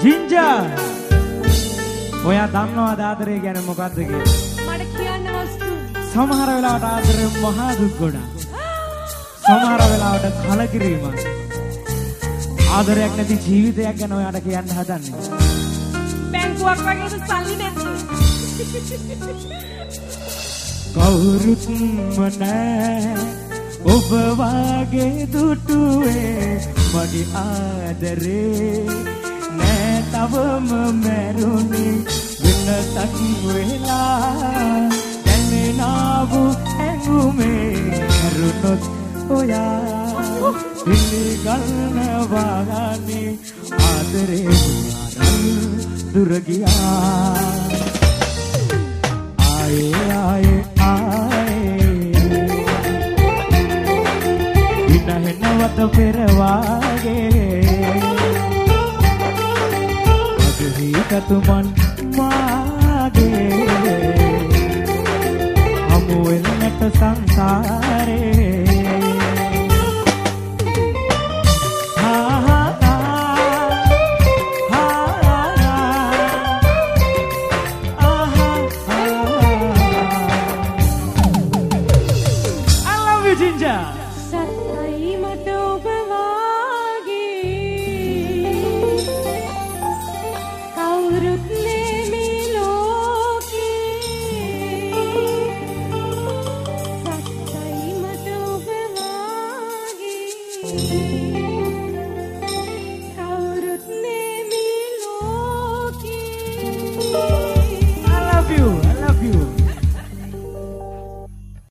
Ginger ඔයා දන්නවද ආදරය කියන්නේ මොකක්ද කියලා? මට කියන්න වස්තු. සමහර වෙලාවට ආදරය මහා දුක් ගොඩක්. සමහර වෙලාවට කලකිරීමක්. ආදරයක් නැති ජීවිතයක් ගැන ඔයාට කියන්න හදන්නේ. බැංකුවක් වගේ සල්ලි නැද්ද? කවුරුත්ම නැහැ ඔබ වාගේ දුටුවේ මගේ ආදරේ නෑ තවම මැරුණේ වෙනසක් වෙලා දැනෙනාව ඇඟුමේ මරුණොත් ඔයා පිළිගන්නවානේ ආදරේ දුර ගියා ආයේ ඉනහෙනවත පෙරවාගේ අගහිකතුමන් මාගේ හමුවෙන්නට සංසාරේ Thank you.